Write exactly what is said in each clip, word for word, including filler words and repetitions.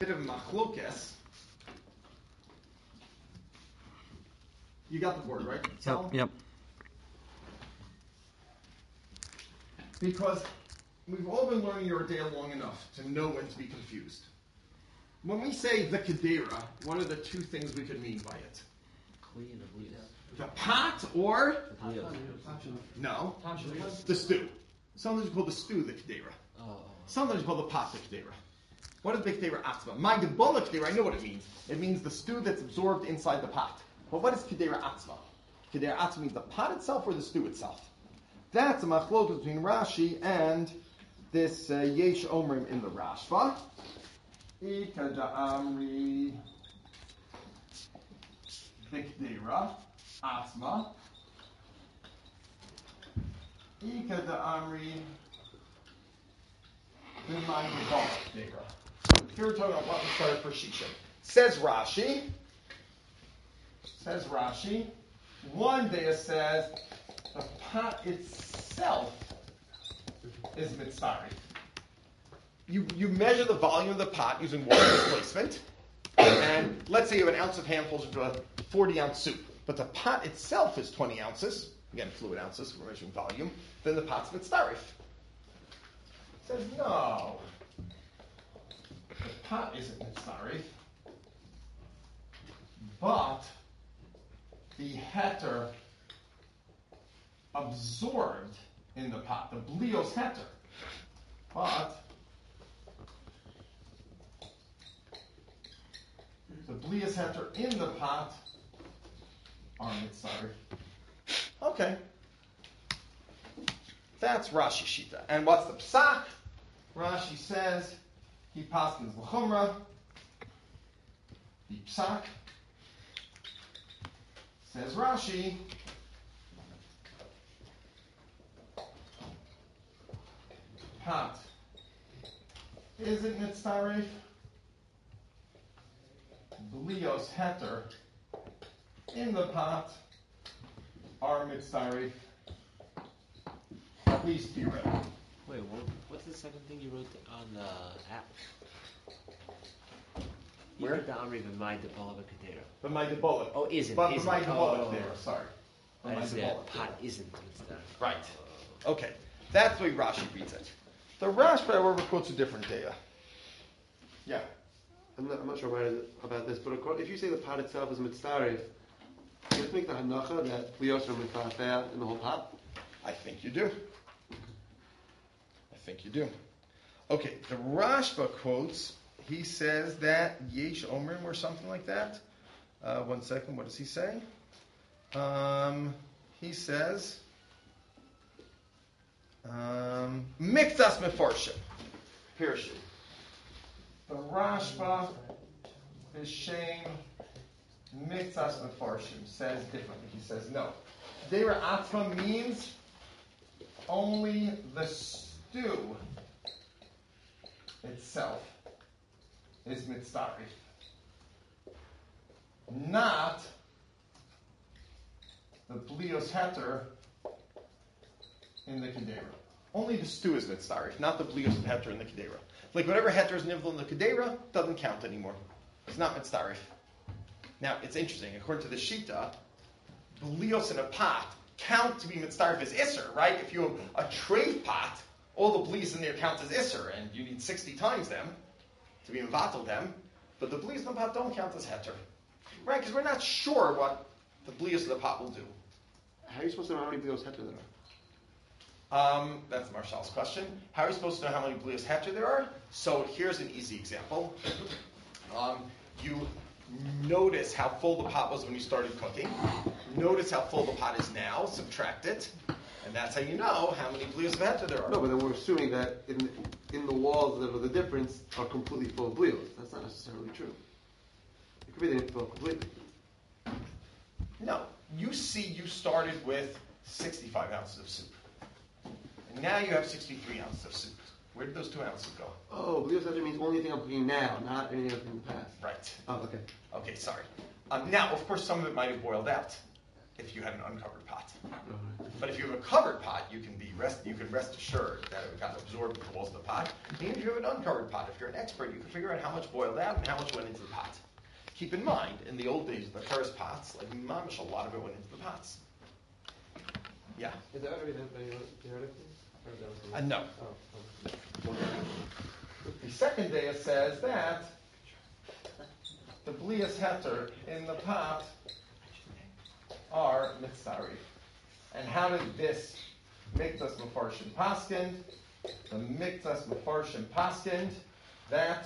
bit of machlokes. You got the word, right? Yep. Yep. Because we've all been learning your day long enough to know when to be confused. When we say the kedera, what are the two things we could mean by it? The pot or? No. The stew. Sometimes we call the stew the kedera. Sometimes we call the pot the kedera. What is the kedera atzma? My debola kedera, I know what it means. It means the stew that's absorbed inside the pot. But what is kedera atzma? Kedera atzma means the pot itself or the stew itself. That's a machlokes between Rashi and this uh, Yesh Omrim in the Rashba. Ika da'amri Bikdera Atma. Ika da'amri B'may B'dera. Here we're talking about what we started for Shisha. Says Rashi. Says Rashi. One day it says the pot itself is mitzvah. You you measure the volume of the pot using water displacement, and let's say you have an ounce of ham falls into a forty ounce soup, but the pot itself is twenty ounces, again fluid ounces, we're measuring volume, then the pot's mitzvah. Says no, the pot isn't mitzvah, but the heter absorbed in the pot, the blios heter, but the blios heter in the pot are mitzvah. Okay. That's Rashi Shita. And what's the psak? Rashi says, he paskins l'chumra. The psak says Rashi, pot isn't mitzvah. Blios heter in the pot are mitzvah. Please be ready. Wait, what, what's the second thing you wrote on the app? Where? You the Amri B'may Debola B'Kedera. But my debola. Oh, isn't. But isn't. my debola oh, there. Sorry. I My said debola. pot isn't mitzvah. Right. Okay. That's the way Rashi reads it. The Rashba, however, quotes a different data. Yeah. I'm not, I'm not sure about, it, about this, but according, if you say the pot itself is mitzaref, you have to make the hanacha that blios are mitzaref in the whole pot? I think you do. I think you do. Okay, the Rashba quotes, he says that Yesh Omrim or something like that. Uh, one second, what does he say? Um, he says, um, Miktas Mefarshim. Pirshim. The Rashba, B'Shem, Miktas Mefarshim says differently. He says no. Kedera Atma means only the stew itself is mitzvah, not the blios heter in the kedera. Only the stew is mitzvah, not the blios heter in the kedera. Like whatever heter is nivl in the kedera doesn't count anymore. It's not mitzvah. Now it's interesting. According to the Shita, blios in a pot count to be mitzvah as isser, right? If you have a tray pot, all the blios in there count as isser, and you need sixty times them to be mevatel them. But the blios in the pot don't count as heter, right? Because we're not sure what the blios of the pot will do. How are you supposed to know how many blios heter there are? Um, that's Marshal's question. How are you supposed to know how many blios heter there are? So here's an easy example. Um, you notice how full the pot was when you started cooking. Notice how full the pot is now. Subtract it. And that's how you know how many blios of heter there are. No, but then we're assuming that in in the walls that are the difference are completely full of blios. That's not necessarily true. It could be they didn't fill completely. No. You see you started with sixty-five ounces of soup. And now you have sixty-three ounces of soup. Where did those two ounces go? Oh, blios heter means only thing I'm cooking now, not anything else in the past. Right. Oh, okay. Okay, sorry. Um, now, of course, some of it might have boiled out. if you had an uncovered pot. But if you have a covered pot, you can be rest you can rest assured that it got absorbed into the walls of the pot. Even if you have an uncovered pot, if you're an expert, you can figure out how much boiled out and how much went into the pot. Keep in mind, in the old days, the first pots, like mamish, a lot of it went into the pots. Yeah. Is that already done theoretically? Uh, no. Oh, The second day it says that the blias heter in the pot are mitzari. And how did this miktas mefarshim paskind? The miktas mefarshim paskind that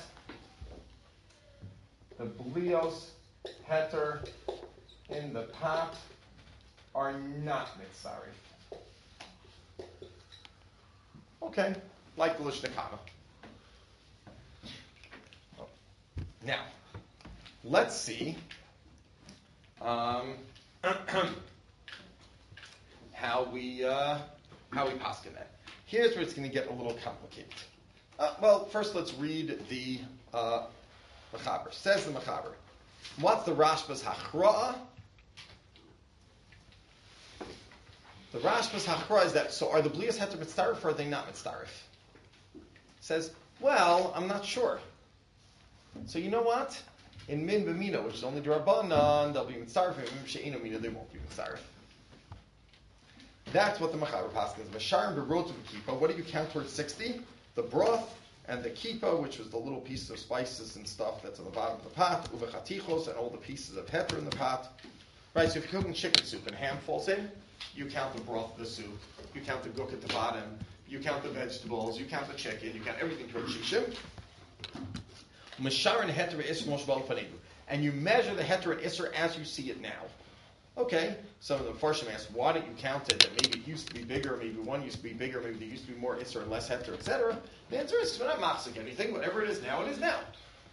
the blios heter in the pot are not mitzari. Okay, like the Lishnakama. Now, let's see um, how we uh, how we paskin that. Here's where it's going to get a little complicated. Uh, well, first let's read the uh, Mechaber. Says the Mechaber, what's the Rashba's hachra'ah? The Rashba's hachra'ah is that, so are the blias heter mitzaref or are they not mitzaref? Says, well, I'm not sure. So you know what? In min b'mina, which is only d'Rabbanan, they'll be mitzaref, and in she'eno mina, they won't be mitzaref. That's what the Mechaber paskins. Masharim b'rotu v'kipa. What do you count towards sixty? The broth and the kipa, which was the little pieces of spices and stuff that's on the bottom of the pot, uvechatichos, and all the pieces of heter in the pot. Right, so if you're cooking chicken soup and ham falls in, you count the broth of the soup, you count the guk at the bottom, you count the vegetables, you count the chicken, you count everything towards shishim. And you measure the heter and isser as you see it now. Okay, some of the Farshim asked, why don't you count it that maybe it used to be bigger, maybe one used to be bigger, maybe there used to be more isser and less heter, et cetera. The answer is, we're not machzik anything, whatever it is now, it is now.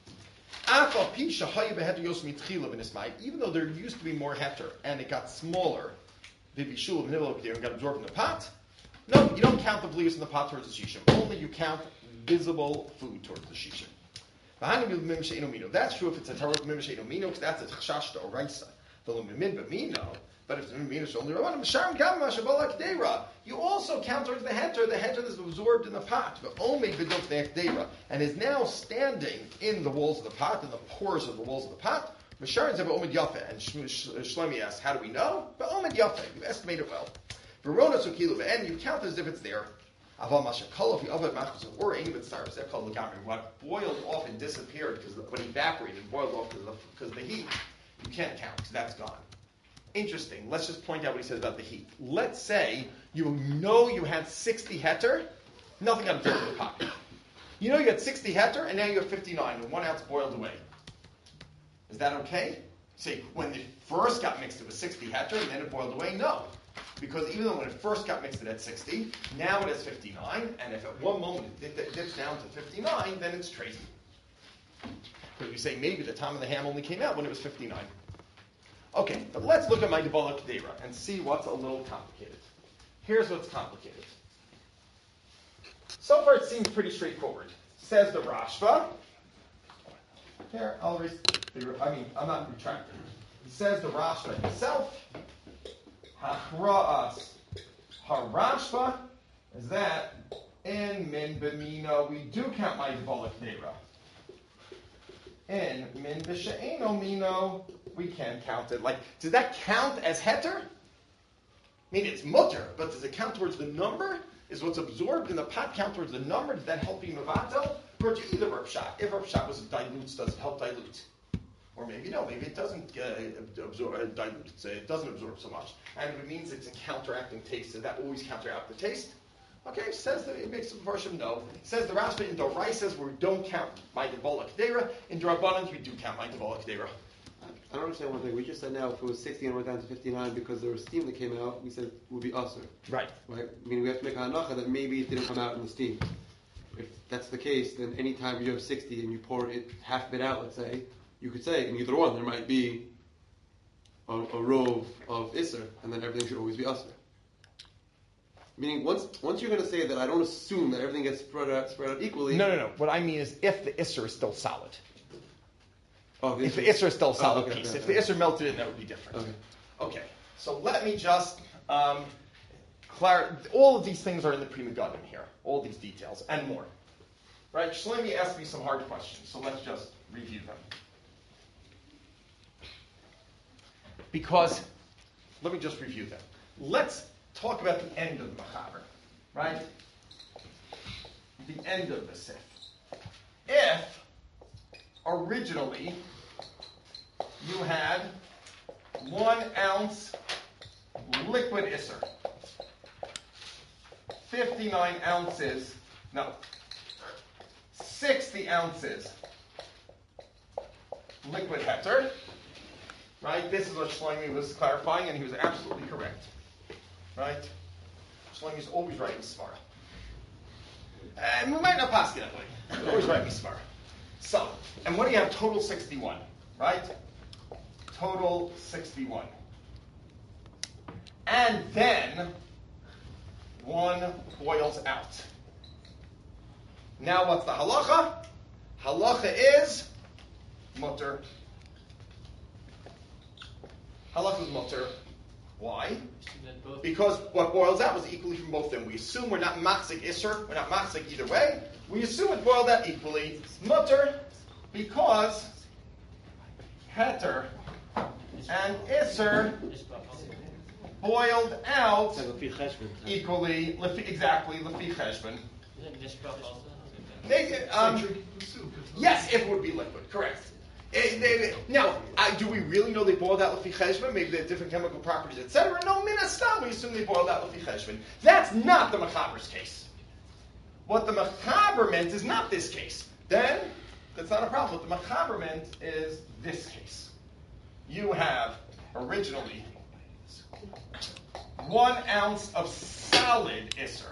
Even though there used to be more heter and it got smaller, and got absorbed in the pot, no, you don't count the blias in the pot towards the shishim. Only you count visible food towards the shishim. That's true if it's a tarot mimish edomino, because that's a chashash to oraisa. But if the mimish is only rabbanim, sharim gamma shabala k'deira, you also count towards the heter, the heter that's absorbed in the pot, and is now standing in the walls of the pot, in the pores of the walls of the pot. And Shlomi asks, how do we know? Ba'omid yafe, you estimate it well. Verona sukilu, and you count as if it's there. What boiled off and disappeared because what evaporated and boiled off because of, because of the heat, you can't count because that's gone. Interesting. Let's just point out what he says about the heat. Let's say you know you had sixty heter, nothing got absorbed in the pot. You know you had sixty heter and now you have fifty-nine and one ounce boiled away. Is that okay? See, when it first got mixed it was sixty heter and then it boiled away? No. Because even though when it first got mixed it had sixty, now it has fifty-nine, and if at one moment it dips down to fifty-nine, then it's crazy. Because you say maybe the time of the ham only came out when it was fifty-nine. Okay, but let's look at my Debala Kedera and see what's a little complicated. Here's what's complicated. So far it seems pretty straightforward. Says the Rashba. Here, I'll re- I mean, I'm not retracting. Says the Rashba himself. Hachra'as harashba is that in min b'mino we do count my Debala Kedera. In min b'she'eno mino we can't count it. Like, does that count as heter? I mean, it's mutter, but does it count towards the number? Is what's absorbed in the pot count towards the number? Does that help you mevatel? Or do either Rav Shach? If Rav Shach was dilutes, does it help dilute? Or maybe no, maybe it doesn't uh, absorb, uh, dilute, so it doesn't absorb so much. And if it means it's a counteracting taste, does that always counteract the taste? Okay, says that it makes the Farshim no. Says the Rashba in Dorai says we don't count my Debala Kedera. In Drabanans we do count my Debala Kedera. I don't understand one thing. We just said now if it was sixty and went down to fifty-nine because there was steam that came out, we said it would be usher. Right. Right? I mean, we have to make a hanacha that maybe it didn't come out in the steam. If that's the case, then any time you have sixty and you pour it half bit out, let's say, you could say in either one there might be a, a row of isser, and then everything should always be usher. Meaning, once once you're going to say that, I don't assume that everything gets spread out spread out equally. No, no, no. What I mean is if the isser is still solid. Oh, the if the isser is still a solid oh, okay, piece. okay, if okay. the isser melted in, that would be different. Okay. Okay. So let me just um, clar- all of these things are in the Pri Megadim here, all these details and more. Right? Shlomi asked me some hard questions, so let's just review them. Because, let me just review them. Let's talk about the end of the Mechaber, right? The end of the Sif. If originally you had one ounce liquid Isser, fifty-nine ounces, no, sixty ounces liquid Heter, right? This is what Shlomi was clarifying, and he was absolutely correct, right? Shlomi's always right in Smara. And we might not pass it that way, but always right in Smara. So, and what do you have? Total sixty-one, right? Total sixty-one. And then one boils out. Now what's the halacha? Halacha is mutter. Halacha is mutter. Why? Because what boils out was equally from both of them. We assume we're not machzik isser, we're not machzik either way. We assume it boiled out equally. Mutter, because heter and isser boiled out equally, lefi, exactly, lefi cheshbon. Um, yes, if it would be liquid, correct. Eh, they, now, uh, do we really know they boiled out lefi cheshbon? Maybe they have different chemical properties, et cetera. No, min hastam, we assume they boiled out lefi cheshbon. That's not the Mechaber's case. What the Mechaber meant is not this case. Then, that's not a problem. What the Mechaber meant is this case. You have, originally, one ounce of solid Isser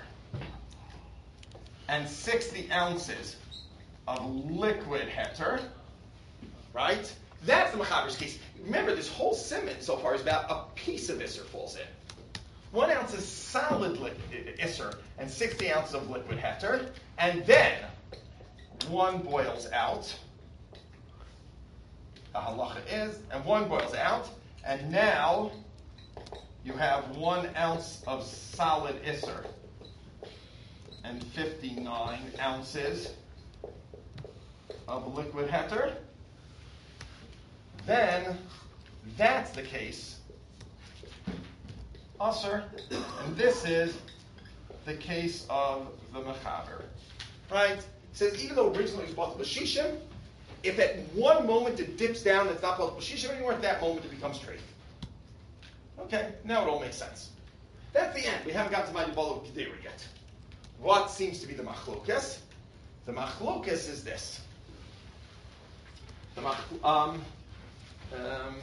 and sixty ounces of liquid Heter, right? That's the Mechaber's case. Remember, this whole simon so far is about a piece of Isser falls in. One ounce of solid li- Isser and sixty ounces of liquid Heter, and then one boils out. The halacha is, and one boils out, and now you have one ounce of solid Isser and fifty-nine ounces of liquid Heter. Then, that's the case. Usher, and this is the case of the Mechaber. Right? It says, even though originally it was bought with Shishim, if at one moment it dips down, it's not bought with Shishim anymore, at that moment it becomes treif. Okay, now it all makes sense. That's the end. We haven't gotten to my Yabala Kedera yet. What seems to be the machlokas? The machlokas is this. The mach, um, um,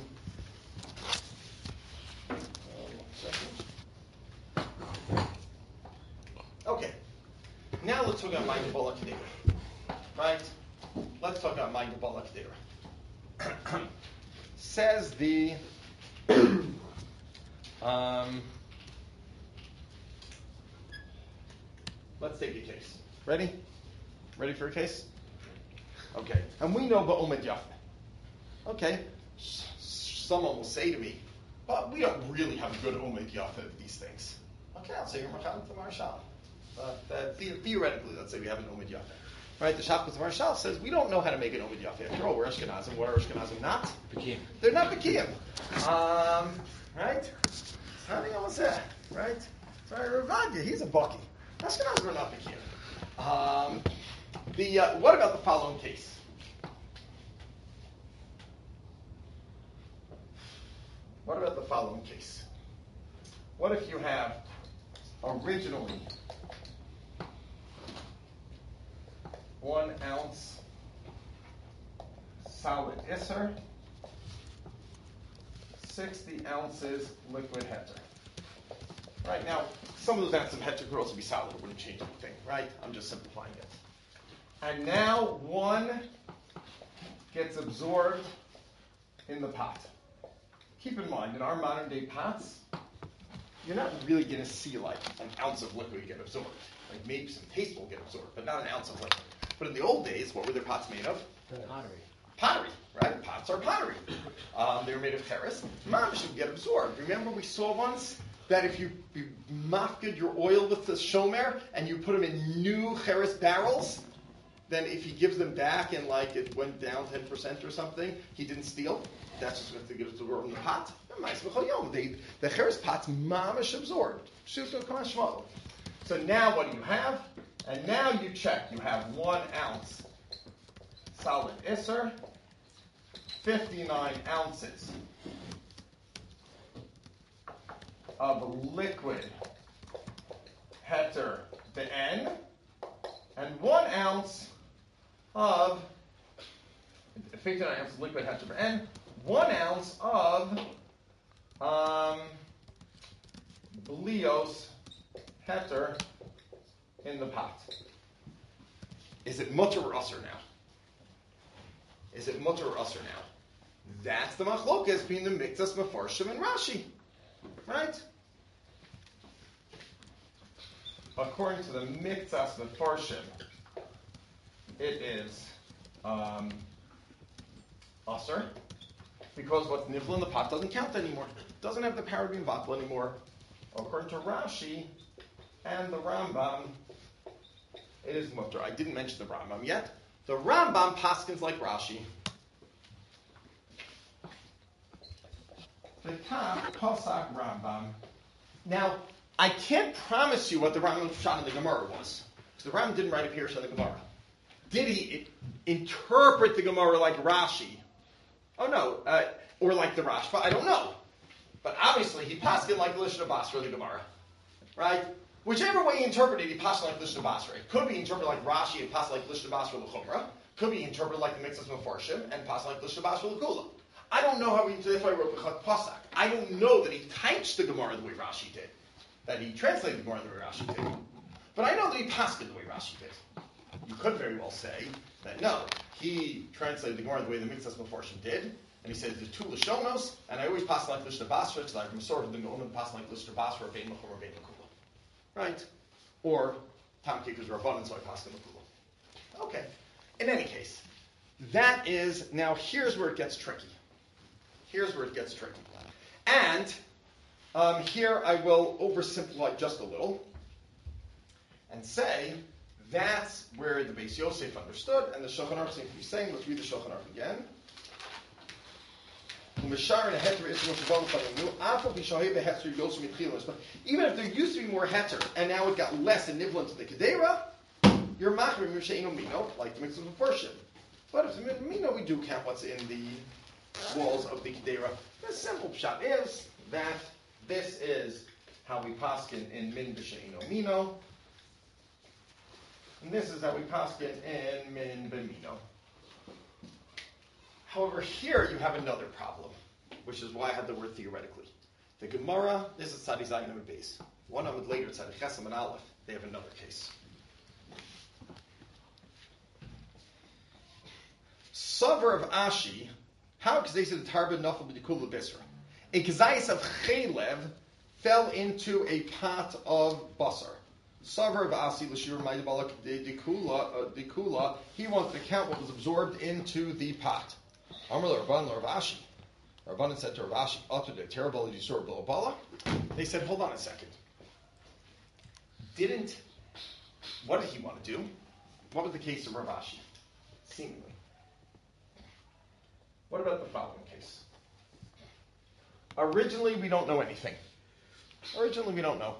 okay. Now let's talk about my Yabala Kedera. Right? Let's talk about my Yabala Kedera. Says the Um, let's take a case. Ready? Ready for a case? Okay. And we know Ba'omed Yafeh. Okay. Someone will say to me, but we don't really have a good Omed Yafeh of these things. Okay, I'll say you're Machan to Marshal. But uh, the- theoretically, let's say we have an Omed Yafeh. Right? The Shachmas Marshal says we don't know how to make an Omed Yafeh. After all, we're Ashkenazim. What are Ashkenazim not? Bekim. They're not Bekim. Um, right? How do you almost say? Right? Sorry, Ravadia, he's a Bucky. Ashkenazim are not Bekim. Um, the uh, what about the following case? What about the following case? What if you have originally one ounce solid Isser, sixty ounces liquid Heter. Right, now, some of those ounces of Heter could also be solid. It wouldn't change anything, right? I'm just simplifying it. And now one gets absorbed in the pot. Keep in mind, in our modern day pots, you're not really going to see like an ounce of liquid get absorbed. Like maybe some paste will get absorbed, but not an ounce of liquid. But in the old days, what were their pots made of? Pottery. Pottery, right? Pots are pottery. um, they were made of cheres, mamish would get absorbed. Remember we saw once that if you, you mafkid your oil with the shomer and you put them in new cheres barrels, then if he gives them back and like it went down ten percent or something, he didn't steal. That's just going to give it to the pot. They, the cheres pot's mamish absorbed. So now what do you have? And now you check. You have one ounce solid iser, fifty-nine ounces of liquid heter be'en, and one ounce of fifty-nine ounces of liquid heter be'en, one ounce of um, blios heter in the pot. Is it mutter or usser now? Is it mutter or usser now? That's the machlokas between the miktas mefarshim and Rashi, right? According to the miktas mefarshim, it is um, usser because what's nifla in the pot doesn't count anymore. It doesn't have the power to be vatla anymore. According to Rashi and the Rambam, it is mutter. I didn't mention the Rambam yet. The Rambam paskins like Rashi. The top Kosak Rambam. Now, I can't promise you what the Rambam shot in the Gemara was. Because the Rambam didn't write a Pirush on the Gemara. Did he interpret the Gemara like Rashi? Oh no. Uh, or like the Rashba? I don't know. But obviously, he paskin like the Lishna Basra of the Gemara. Right? Whichever way he interpreted, he passed like Lishna Basra. It could be interpreted like Rashi and passed like Lishna Basra l'chumra. Could be interpreted like the Mitzvahs Mefarshim and passed like Lishna Basra l'kula. I don't know how he. That's why I wrote B'chak Pasak. I don't know that he typed the Gemara the way Rashi did. That he translated the Gemara the way Rashi did. But I know that he passed it the way Rashi did. You could very well say that no, he translated the Gemara the way the Mitzvahs Mefarshim did. And he says, there's two Lashonos, and I always pass like Lishna Basra, because I'm sort of the Gonim pass like Lishna Basra, Vein Mechum, or Vein Mekula. Right? Or, Tam Kikers Rabbanan, so I pass the Mekula. Okay. In any case, that is, now here's where it gets tricky. Here's where it gets tricky. And, um, here I will oversimplify just a little, and say, that's where the Beis Yosef understood, and the Shulchan Aruch seems to be saying, let's read the Shulchan Aruch again. But even if there used to be more heter, and now it got less and nivla into the kedera, you're machrim she'eino mino, like the mitzvah of Mefarshim. But if it's mino, we do count what's in the walls of the kedera. The simple pshat is that this is how we paskin in min b'she'eino mino, and this is how we paskin in min b'mino. However, here you have another problem, which is why I had the word theoretically. The Gemara, this is Tzadi Zayin Amud Beis. One Amud later, Tzadi Chesam and Aleph, they have another case. Savar of Ashi, how? Because they said the Tarba Nafal B'dikul L'Bisra. A Kazayas of Chaylev fell into a pot of basar. Savar of Asi L'Shir Ma'idbalak Dikula, he wanted to count what was absorbed into the pot. Amar Rabban Ravashi. Rabbanan said to Ravashi, "Utter the terrible Yisur below Bala." They said, "Hold on a second. Didn't? What did he want to do? What was the case of Ravashi? Seemingly. What about the following case? Originally, we don't know anything. Originally, we don't know.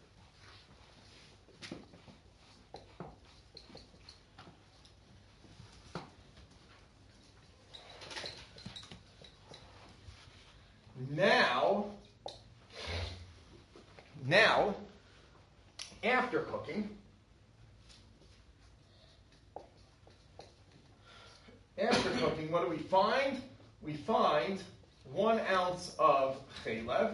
Now, now, after cooking, after cooking, what do we find? We find one ounce of chaylev,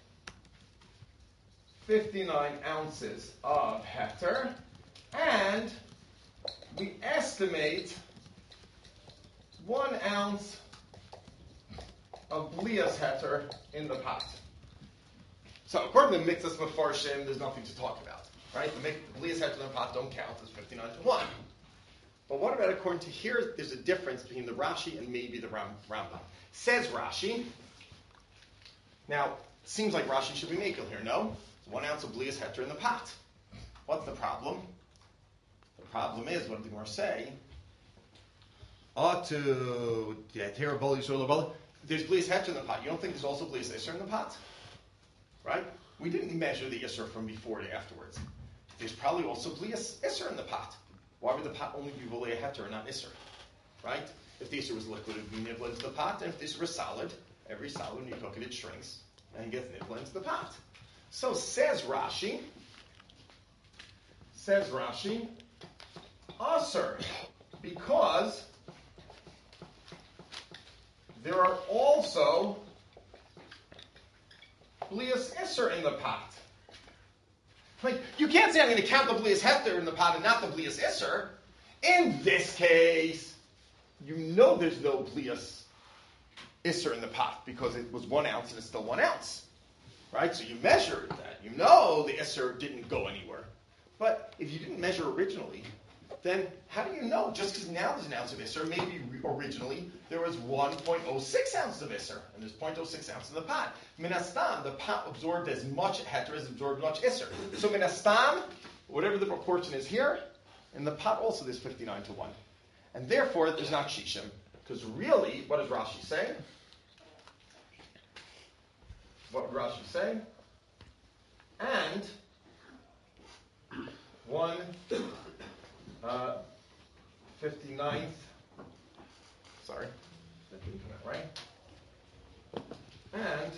fifty-nine ounces of heter, and we estimate one ounce of blias heter in the pot. So according to the Mitzvahs Mefarshim, there's nothing to talk about, right? The blias heter in the pot don't count as fifty-nine to one. But what about according to here? There's a difference between the Rashi and maybe the Ram, Rambam. Says Rashi. Now, it seems like Rashi should be makel here, no? It's one ounce of blias heter in the pot. What's the problem? The problem is, what did the Gemara say? Oh, to there's blias heter in the pot. You don't think there's also blias isser in the pot? Right? We didn't measure the isser from before to afterwards. There's probably also blias isser in the pot. Why would the pot only be volei heter and not isser? Right? If the isser was liquid, it would be nibla into the pot. And if the isser was solid, every solid, when you cook it, it shrinks and gets nibla into the pot. So says Rashi, says Rashi, Aser, because there are also blias isser in the pot. Like, you can't say I'm going to count the blias hefter in the pot and not the blias isser. In this case, you know there's no blias isser in the pot because it was one ounce and it's still one ounce. Right? So you measured that. You know the isser didn't go anywhere. But if you didn't measure originally, then how do you know? Just because now there's an ounce of isser, maybe originally there was one point oh six ounces of isser, and there's zero point oh six ounces in the pot. Minastam, the pot absorbed as much heter as absorbed much isser. So minastam, whatever the proportion is here, in the pot also there's fifty-nine to one. And therefore there's not shishim. Because really, what does Rashi say? What would Rashi say? And one uh, fifty-ninth, sorry, that didn't come out right. And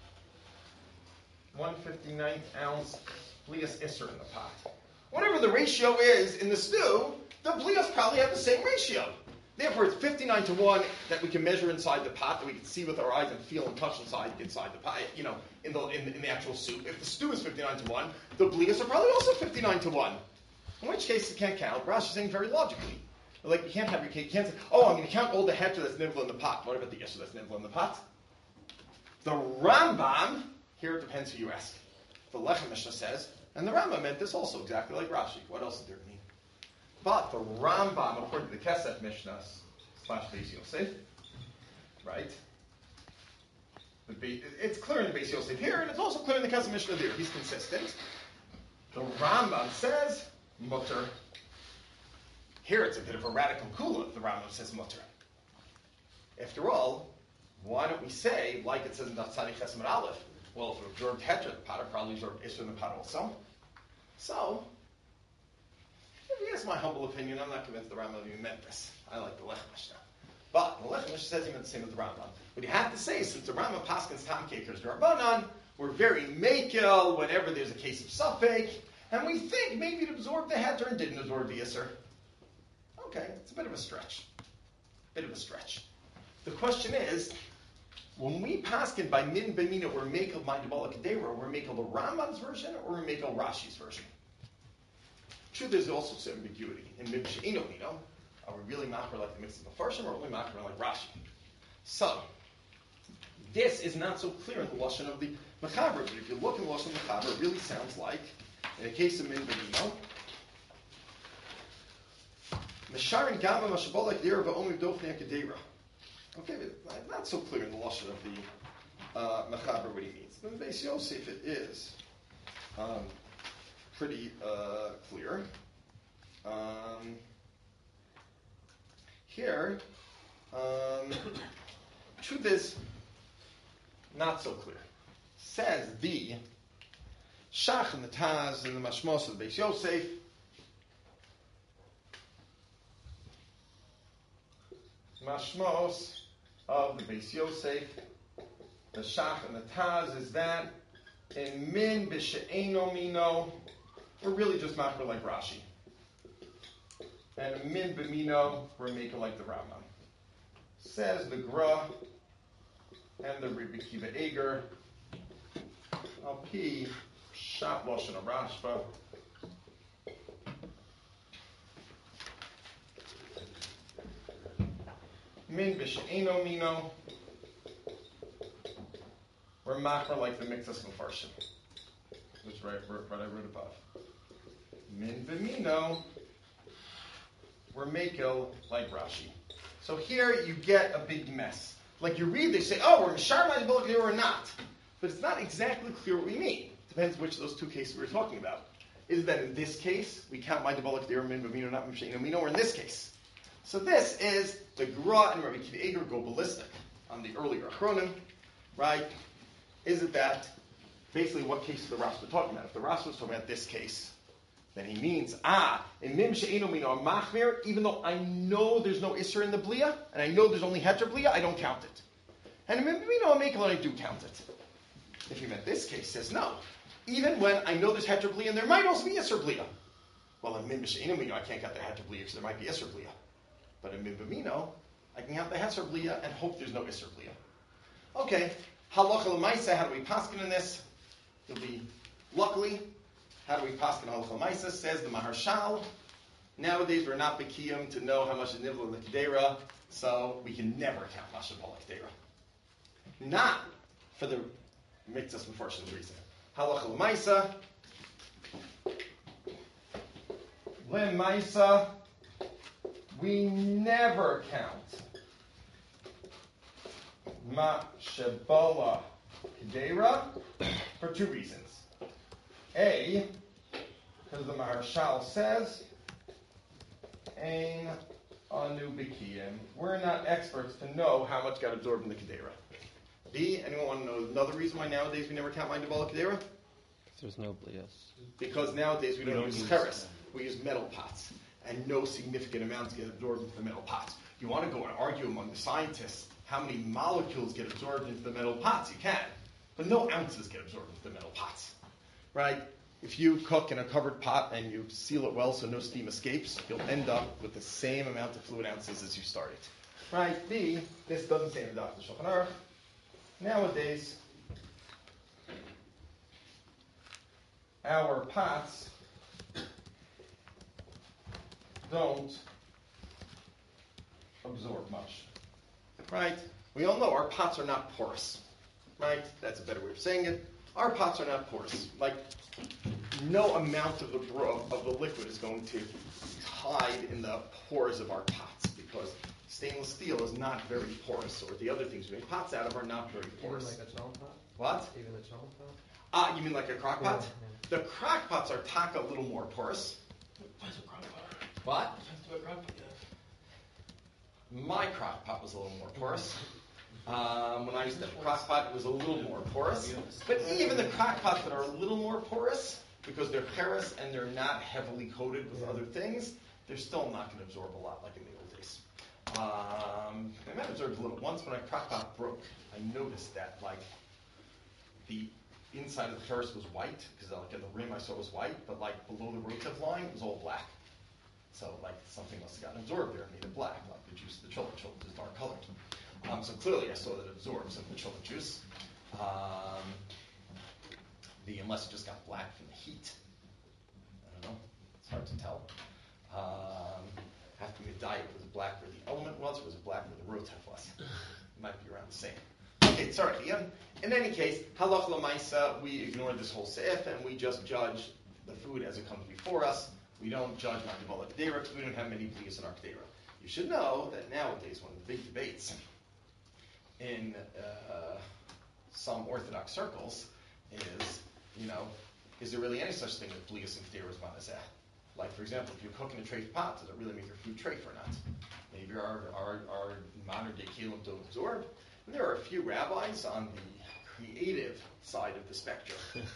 one fifty-ninth ounce blias isser in the pot. Whatever the ratio is in the stew, the blias probably have the same ratio. Therefore, it's fifty-nine to one that we can measure inside the pot, that we can see with our eyes and feel and touch inside inside the pot, you know, in the in, in the actual soup. If the stew is fifty-nine to one, the blias are probably also fifty-nine to one. In which case, it can't count. Rashi is saying very logically. Like, you can't have your cake. You can't say, oh, I'm going to count all the heter that's nivla in the pot. What about the yesher that's nivla in the pot? The Rambam, here it depends who you ask. The Lechem Mishnah says, and the Rambam meant this also exactly like Rashi. What else did there mean? But the Rambam, according to the Kesef Mishnah slash Beis Yosef, right? The Be- it's clear in the Beis Yosef here, and it's also clear in the Kesef Mishnah there. He's consistent. The Rambam says, mutter. Here it's a bit of a radical kula if the Rambam says mutter. After all, why don't we say, like it says in Datzani Chesed Aleph, well, if it absorbed heter, the potter probably absorbed isser in the pot also. So, if you ask my humble opinion, I'm not convinced the Rambam even meant this. I like the Lechem Mishnah. But the Lechem Mishnah says he meant the same as the Rambam. But you have to say, since the Rambam paskins tam kekers d'Rabbanan, we're very makel whenever there's a case of safek, and we think maybe it absorbed the heter and didn't absorb the isser. Okay, it's a bit of a stretch. Bit of a stretch. The question is, when we paskin by min b'mina, we're makel by Dabala Kedera, we're makel the Rambam's version, or we're makel Rashi's version? True, there's also some ambiguity. In min b'she'ino mino, are we really machmer like the Mitzvah Farshim, or are we machmer like Rashi? So, this is not so clear in the Lashon of the Mechaber, but if you look in the Lashon of the Mechaber, it really sounds like, in the case of min b'mino, Mesharin Gama Mashabola Kedera v'Omer Dofnei Kedera. Okay, but not so clear in the Lashon of the uh, Mechaber what he means. In the Beis Yosef it is um, pretty uh, clear. Um, here, um, truth is not so clear. Says the Shach and the Taz and the Mashmos of the Beis Yosef. Mashmos of the Beis Yosef, the Shach and the Taz is that in min b'she'eno mino, we're really just machmer like Rashi. And in min b'mino, we're making like the Rambam. Says the Gra and the Rebbe Kiva Eger, Al Pi Shat Lashon Rashba. Min b'she'eno mino, we're machmer like the Miktas Mefarshim, which right, what I wrote above. Min b'mino, we're Mako like Rashi. So here you get a big mess. Like you read, they say, oh, we're Mishar my Dibala Kedera or not. But it's not exactly clear what we mean. Depends which of those two cases we're talking about. Is it that in this case, we count my Dibala Kedera min b'mino, not min b'she'ino mino, or in this case? So this is the Gra and Rabbi Akiva Eiger go ballistic on the earlier Achronim, right? Is it that basically what case is the Ras we're talking about? If the Ras was talking about this case, then he means, ah, in mim she'eno mino machmir, even though I know there's no isser in the blia, and I know there's only heter blia, I don't count it. And in mim mino mekel, I do count it. If he meant this case, says no. Even when I know there's heter blia, and there might also be isser blia. Well, in mim she'eno mino, I can't count the heter blia because there might be isser blia. But in mim mino, I can count the heter blia and hope there's no isser blia. Okay, halacha l'maisa, how do we paskin in this? It'll be, luckily, how do we paskin halacha l'maisa? Says the Maharshal. Nowadays we're not bekiyim to know how much is nivla in the kedera, so we can never count mashabal kedera. Not for the mitzvahs unfortunate reason. Halacha l'maisa. L'maisa. We never count Ma Shebola Kedera for two reasons. A, because the Maharshal says, Ein Anu Bikiyim. We're not experts to know how much got absorbed in the Kedera. B, anyone want to know another reason why nowadays we never count my Debola Kedera? There's no blias. Because nowadays we, we don't, don't use cheres. We use metal pots. And no significant amounts get absorbed into the metal pots. You want to go and argue among the scientists how many molecules get absorbed into the metal pots, you can. But no ounces get absorbed into the metal pots. Right? If you cook in a covered pot and you seal it well so no steam escapes, you'll end up with the same amount of fluid ounces as you started. Right? B, this doesn't say in the Doctor Shulchan Aruch. Nowadays, our pots don't absorb much. Right? We all know our pots are not porous. Right? That's a better way of saying it. Our pots are not porous. Like, no amount of the bro- of the liquid is going to hide in the pores of our pots because stainless steel is not very porous, or the other things we make pots out of are not very porous. Even like a challah pot? What? Even a challah pot? Ah, you mean like a crock pot? Yeah, yeah. The crock pots are taka a little more porous. Depends what crock pot. What? Depends what crock pot you have. My crock pot was a little more porous. Um, when I used to have a crock pot, it was a little more porous. But even the crock pots that are a little more porous, because they're cheres and they're not heavily coated with other things, they're still not going to absorb a lot like in the old days. Um, they might absorb a little. Once when my crock pot broke, I noticed that like the inside of the cheres was white, because like in the rim I saw it was white, but like below the rotative line it was all black. So like something must have gotten absorbed there and made it black, like the juice of the chocolate. Chocolate is dark colored. Um, so clearly I saw that it absorbed some of the chocolate juice. Um, the unless it just got black from the heat. I don't know. It's hard to tell. Um, after the diet, was it black where the element was, or was it black where the rotative was? It might be around the same. Okay, sorry. Yeah. In any case, halach l'maisa, we ignore this whole seif and we just judge the food as it comes before us. We don't judge Ma'akevala Kedera because we don't have many blias in our Kedera. You should know that nowadays one of the big debates in uh, some Orthodox circles is, you know, is there really any such thing as blias and Kedera as manazeh? Like, for example, if you're cooking a treif pot, does it really make your food treif or not? Maybe our, our, our modern day kelim don't absorb. And there are a few rabbis on the creative side of the spectrum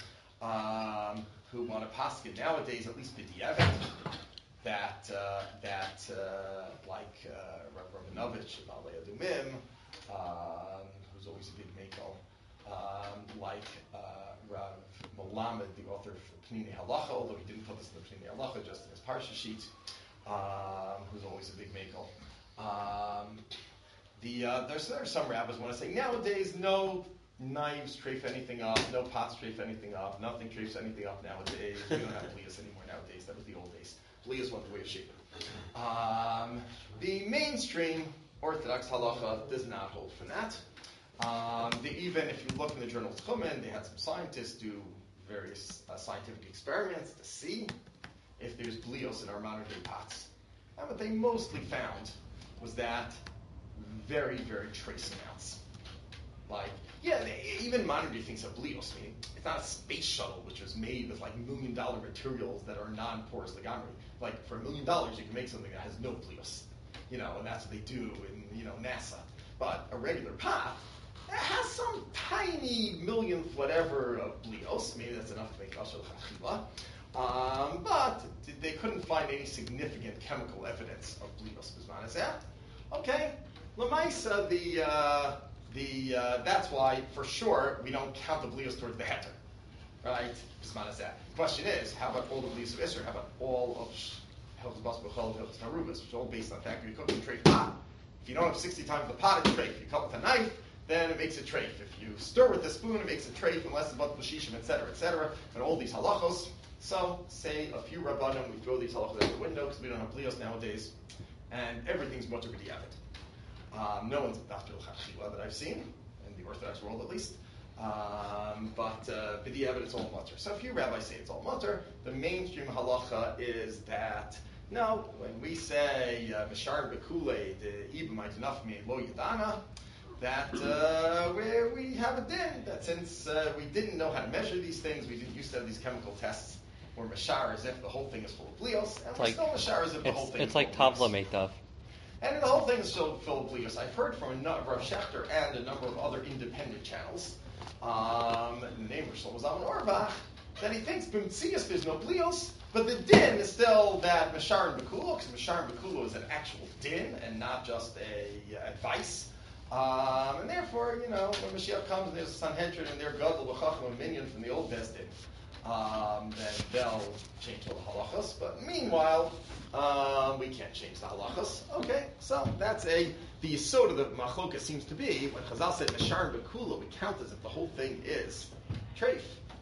um, who want to paskin nowadays, at least b'diavad, that uh, that uh, like uh, Rav Rabinovich of Alei Adumim, um, who's always a big makel, um, like uh, Rav Melamed, the author of Pnimei Halacha, although he didn't put this in the Pnimei Halacha, just in his parsha sheet, um, who's always a big makel. Um, the uh, there's there are some rabbis want to say nowadays no knives trafe anything up, no pots trafe anything up, nothing trafes anything up nowadays. We don't have blias anymore nowadays. That was the old days. Blias went the way of shaping. Um, the mainstream Orthodox halacha does not hold for that. Um, they, even if you look in the journal Tchumen, they had some scientists do various uh, scientific experiments to see if there's blios in our modern day pots. And what they mostly found was that very, very trace amounts. Like, yeah, they, even modern day things have bleos, meaning it's not a space shuttle which was made with like million dollar materials that are non-porous ligamri. Like for a million dollars you can make something that has no bleos, you know, and that's what they do in, you know, NASA. But a regular pot, it has some tiny millionth whatever of bleos. Maybe that's enough to make kosher l'chachila. Um, but they couldn't find any significant chemical evidence of bleos bisman hazeh. Okay, l'maisa the uh, the uh, that's why for sure we don't count the bleos towards the heter, right? Bisman hazeh. The question is, how about all the bleos of Isser? How about all of hilchos bas b'chol, hilchos tarubas, which are all based on the fact that you cook in treif pot. If you don't have sixty times the pot, it's treif. If you cut with a knife, then it makes a treif. If you stir with a spoon, it makes a treif, unless it's about b'shishim, et cetera, et cetera, and all these halachos. So, say a few rabbanim, we throw these halachos out the window because we don't have bleos nowadays, and everything's mutter b'diavad. Um, no one's dafter l'chachila that I've seen, in the Orthodox world at least. Um, but uh, b'diavad, it's all mutter. So a few rabbis say it's all mutter. The mainstream halacha is that, no, when we say Mashar Bekule, the Ibn Maitanafmi Lo Yadana, that uh, where we have a din, that since uh, we didn't know how to measure these things, we didn't used to have these chemical tests, or Mashar as if the whole thing is full of bleos, and It's we're like- still Mashar as if the whole It's, thing it's is like full of Tavla bleos. Meitav. And the whole thing is still full of bleos. I've heard from a number of Schechter and a number of other independent channels, um, in the name of Shlomo Zalman Auerbach, that he thinks B'mtzias there's no bleos, but the din is still that Mashar and Bekulo, because Mashar and Bekulo is an actual din and not just a uh, advice. Um, and therefore, you know, when Mashiach comes and there's a Sanhedrin and they're Gadol, B'chacham, and Minyan from the old Bezdin, um, then they'll change all the halachas. But meanwhile, um, we can't change the halachas. Okay, so that's a, the yisod of the machloka seems to be, when Chazal said Mashar and Bekulo, we count as if the whole thing is treif.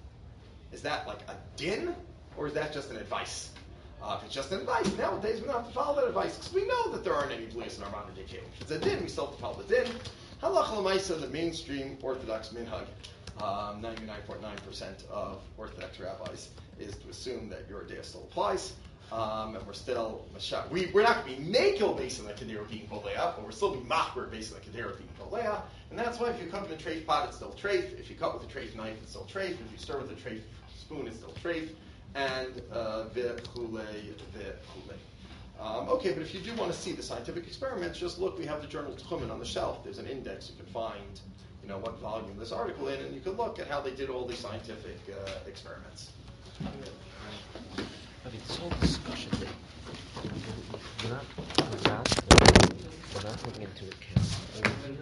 Is that like a din, or is that just an advice? Uh, if it's just an advice, nowadays we don't have to follow that advice because we know that there aren't any bleos in our modern day kelim. If it's a din, we still have to follow the din. Halacha l'maisa, the mainstream Orthodox minhag, um, ninety-nine point nine percent of Orthodox rabbis, is to assume that your idea still applies. Um, and we're still, we, we're not going to be makel based on the kedera being bolea, but we're still be machber based on the kedera being bolea. And that's why if you cut with a treif pot, it's still treif. If you cut with a treif knife, it's still treif. If you stir with a treif spoon, it's still treif. And ve'chule, ve'chule. Um, okay, but if you do want to see the scientific experiments, just look. We have the journal Tchumen on the shelf. There's an index. You can find, you know, what volume this article in, and you can look at how they did all these scientific uh, experiments. Okay, this whole discussion that we're not, we're not, we're not taking into account